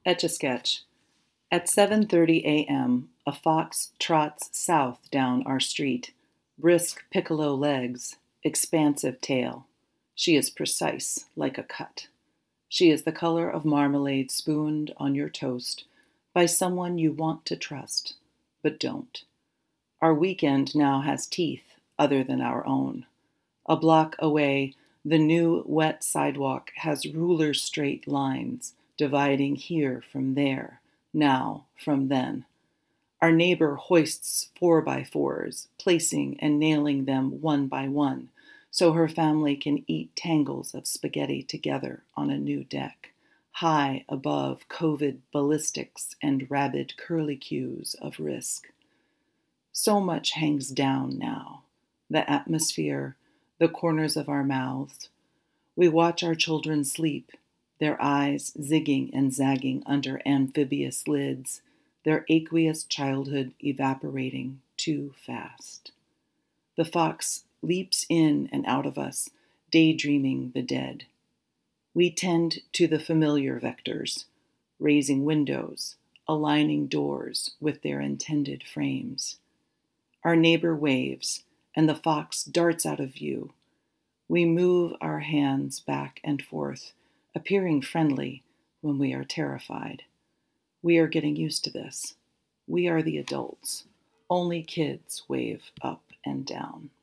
Etch-a-Sketch. At 7:30 a.m., a fox trots south down our street, brisk piccolo legs, expansive tail. She is precise, like a cut. She is the color of marmalade spooned on your toast by someone you want to trust, but don't. Our weekend now has teeth other than our own. A block away, the new wet sidewalk has ruler-straight lines dividing here from there, now from then. Our neighbor hoists 4x4s, placing and nailing them one by one, so her family can eat tangles of spaghetti together on a new deck, high above COVID ballistics and rabid curlicues of risk. So much hangs down now, the atmosphere, the corners of our mouths. We watch our children sleep, their eyes zigging and zagging under amphibious lids, their aqueous childhood evaporating too fast. The fox leaps in and out of us, daydreaming the dead. We tend to the familiar vectors, raising windows, aligning doors with their intended frames. Our neighbor waves, and the fox darts out of view. We move our hands back and forth, appearing friendly when we are terrified. We are getting used to this. We are the adults. Only kids wave up and down.